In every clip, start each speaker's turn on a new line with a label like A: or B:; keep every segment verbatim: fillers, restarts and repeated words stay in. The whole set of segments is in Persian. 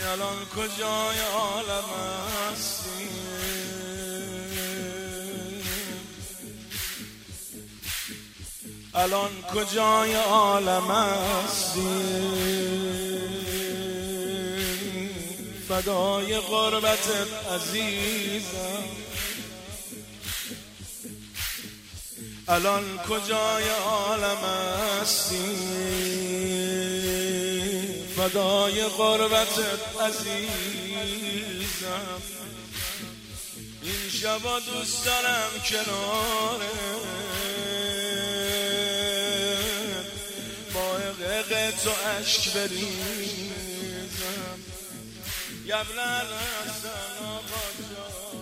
A: الان کجای عالم هستی؟ الان کجای عالم هستی؟ فدای غربتت عزیزم. الان کجای عالم هستی؟ فدای غربتت عزیزم. این شبا دوست دارم کناره با عقق تو عشق بریزم. یبن الحسن آقا جان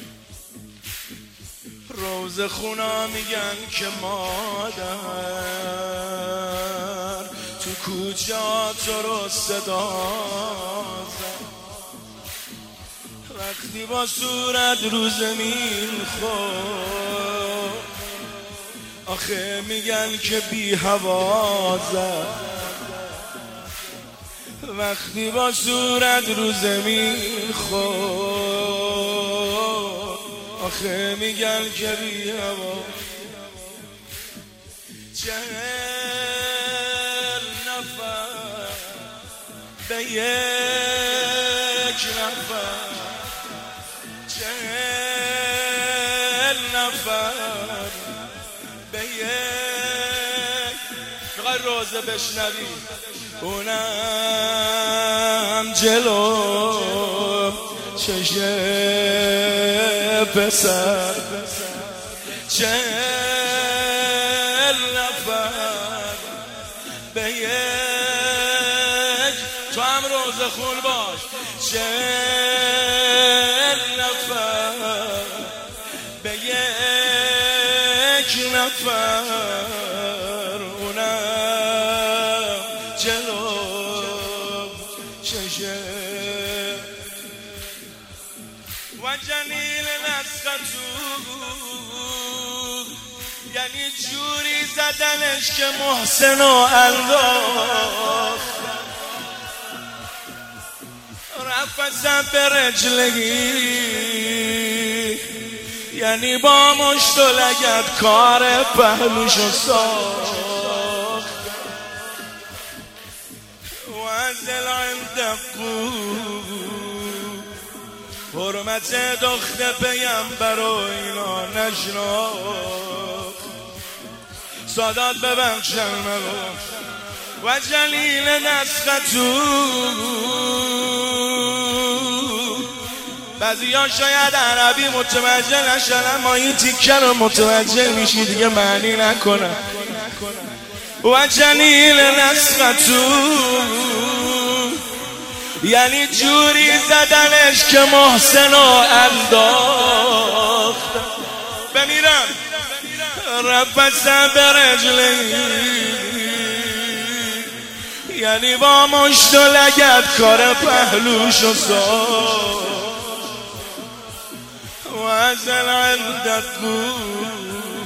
A: روز خونا میگن که مادر تو کوچه ها تو رو صدا زد. وقتی با صورت رو زمین خود آخه میگن که بی هوا زد. وقتی با صورت رو زمین خود آخه میگن که بی هوا. چهل نفر به یک نفر، چهل نفر به یک. فقط روزه بشنوی اونم جلو چشم پسر. چهل نفر به یک، تو هم روزه خون باش. چهل نفر به یک نفر اونم جلو چشم. و جلیل نسختو یعنی جوری زدنش که محسن و انداخت. رفت به رجلگی یعنی با مشت و لگد کار پهلوشو ساخت. و از عند حرمت دختر پیمبر و اینا نشناخت. سادات ببخشن مگو و جلیل نسختو. بعضی ها شاید عربی متوجه نشن اما این تیکه رو متوجه میشی دیگه معنی نکنه. و جلیل نسختو یعنی جوری زدنش که محسن و انداخت. بمیرم رفت به رجلی یعنی با مشت و لگد کار پهلوشو ساخت. و از عندت بود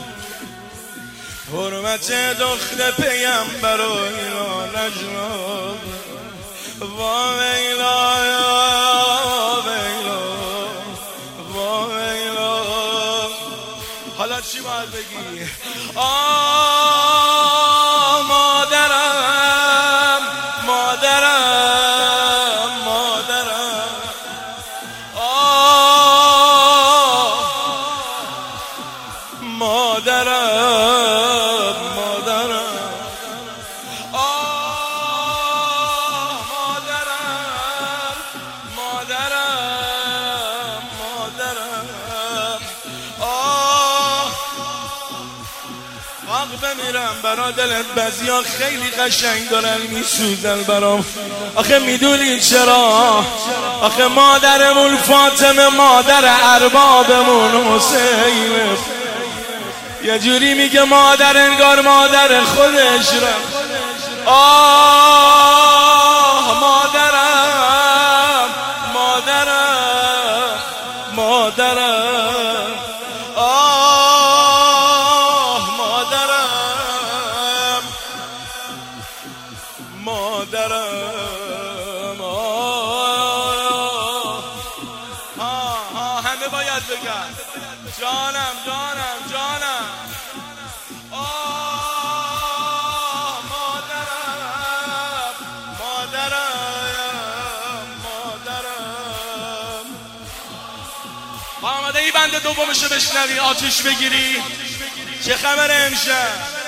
A: حرمت دختر پیمبر و اینا نجناب. وا ویلا یا ویلا وا ویلا. حالا چی باید بگی؟ آه مادرم مادرم مادرم. آه مادرم مادرم. بمیرم برا دلت. بعضیا خیلی قشنگ دارن میسوزن برام. آخه میدونی چرا؟ آخه مادرمون فاطمه مادر اربابمون حسین یه جوری میگه مادر انگار مادر خودش رفت. آه مادرم مادرم مادرم. آه مادرم مادرم. آه ای بند دومشو بشنوی آتیش بگیری. چه خبر امشب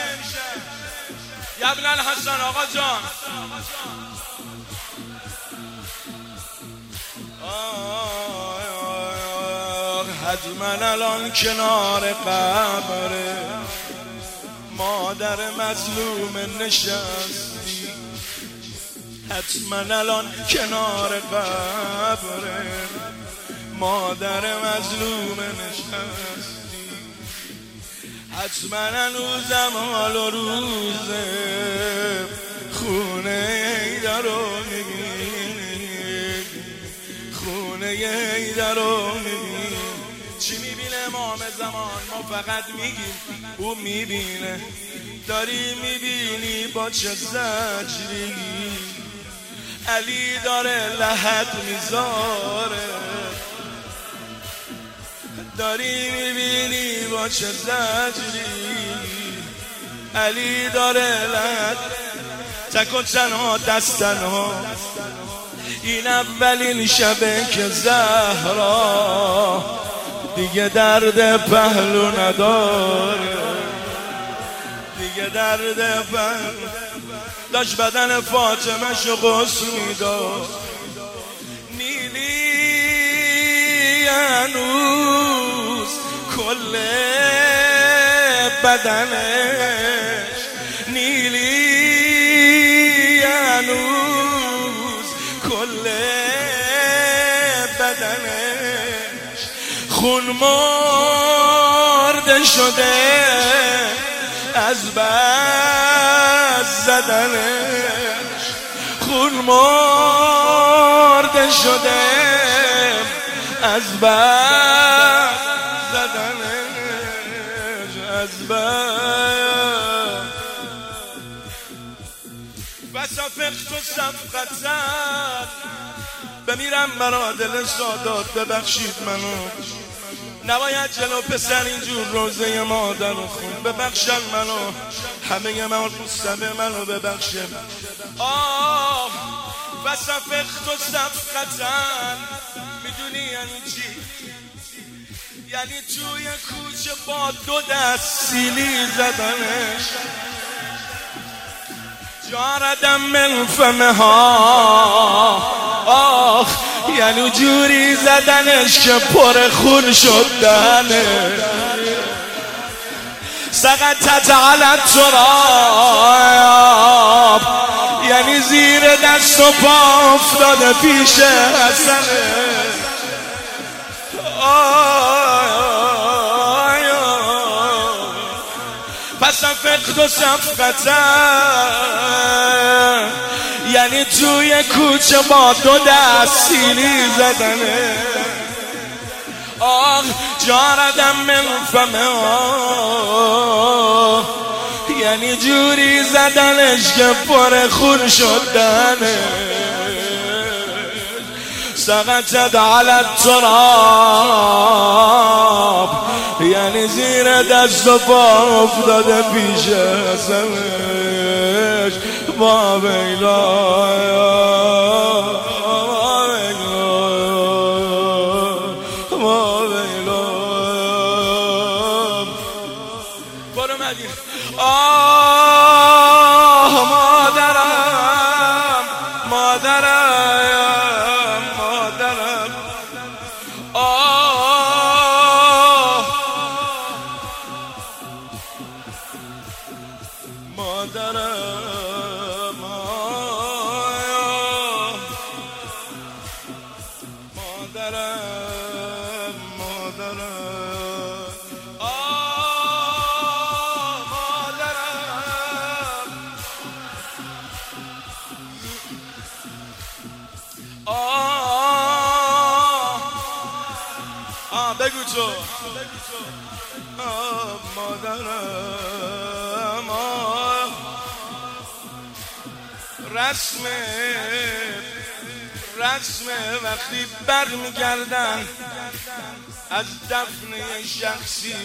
A: یبن الحسن آقا جان؟ حتما الان کنار قبر مادر مظلوم نشستی، حتما الان کنار قبر مادر مظلوم نشستی، حتما هنوزم حال و روزه خونه ایدارو میبینی، خونه ایدارو میبینی. چی میبینه امام زمان؟ ما فقط میگیم او میبینه. داری میبینی با چه زجری علی داره لحد میذاره، داری میبینی با چه زجری علی داره لحد. تک و تنها دست تنها این اولین شبه که زهرا دیگه درد پهلو نداره، دیگه درد پهلو. داشت بدن فاطمه شو غسل میداد، نیلی هنوز کل بدنش، نیلی هنوز کل بدنش خون مرده شده از بس زدنش، خون مرده شده از بس زدنش، از بس. بسا فقط و صفقتن بمیرم برا دل سادات، ببخشید منو نباید جلو پسر اینجور روزه مادر رو خون، ببخشن منو همه من مستبه منو ببخشن. آه بسا فقط و صفقتن میدونی یعنی چی؟ یعنی توی کوچه با دو دست سیلی زدنش، جاردم من فمه ها. آخ یعنی جوری زدنش که پر خون شد دهنش، سقطت علی التراب یعنی زیر دست و پا افتاده پیش حسنه. پس فقد و صفقتن یعنی توی کوچه با دو دست سیلی زدنه. آه جاردم من فمه آه یعنی جوری زدنش که پر خون شد دهنش، سقطت علی التراب یعنی زیر دست و پا افتاده پیش حسنش. ما بیلا ما بیلا ما بیلا برو مدینه. آه مادرم مادرم مادرم، آه مادرم مادرم مادرم، آه مادرم، آه آه بگو تو، آه مادرم. آه رسمه رسمه وقتی بر میگردن از دفنه شخصی،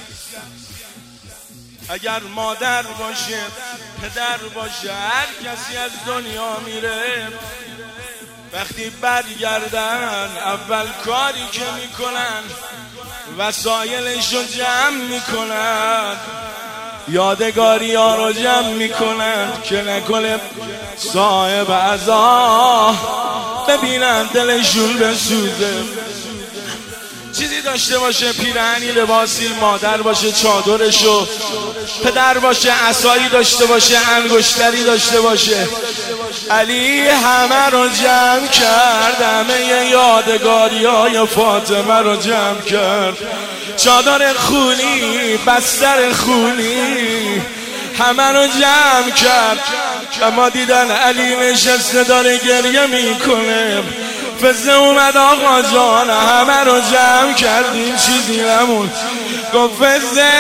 A: اگر مادر باشه پدر باشه هر کسی از دنیا میره، وقتی برگردن اول کاری که میکنن وسایلش رو جمع میکنن، یادگاری ها رو جمع میکنن که نکنه صاحب عزا ببینن دلشون بسوزه. چیزی داشته باشه، پیرهنی، لباسی، مادر باشه چادرشو، پدر باشه عصایی داشته باشه، انگشتری داشته باشه. علی همه رو جمع کرد، همه یادگاری های فاطمه رو جمع کرد، چادر خونی، بستر خونی، همه رو جمع کرد. اما دیدن علی نشسته داره گریه میکنه، فزه اومد آقا جان همه رو جمع کردیم چیزی نمون. گفت فزه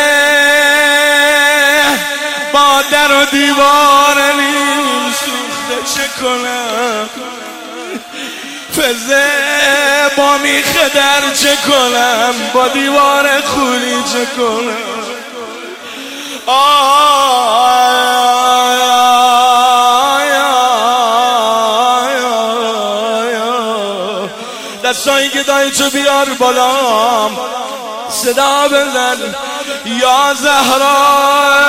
A: با در و دیوار نیم سوخته چه کنم، فزه با میخه در چه کنم، با دیوار خونی چه کنم. دستایی که دایی تو بیار بالا، صدا بزن یا زهرا.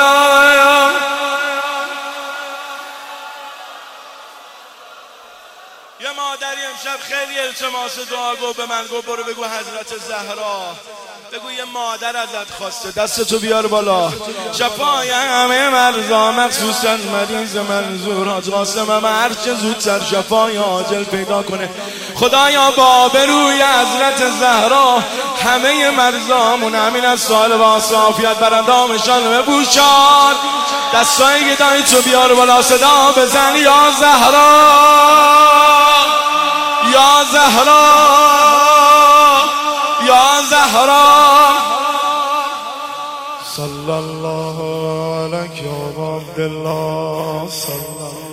A: یه مادری امشب خیلی التماس دعا گفت به من، گفت برو بگو حضرت زهرا، بگو یه مادر ازت خواسته، دستتو بیار بالا. شفای همه مرزا مخصوصا مریض منظور حاج قاسم هم هرچه زودتر شفای عاجل پیدا کنه. خدایا با بروی حضرت زهرا همه مرزامون همین از سال با صافیت برندامشان بپوشان. دستایی که دایی تو بیار بالا، صدا بزن یا زهرا یا زهرا یا زهرا. صلی الله علیک یا عبدالله صلی الله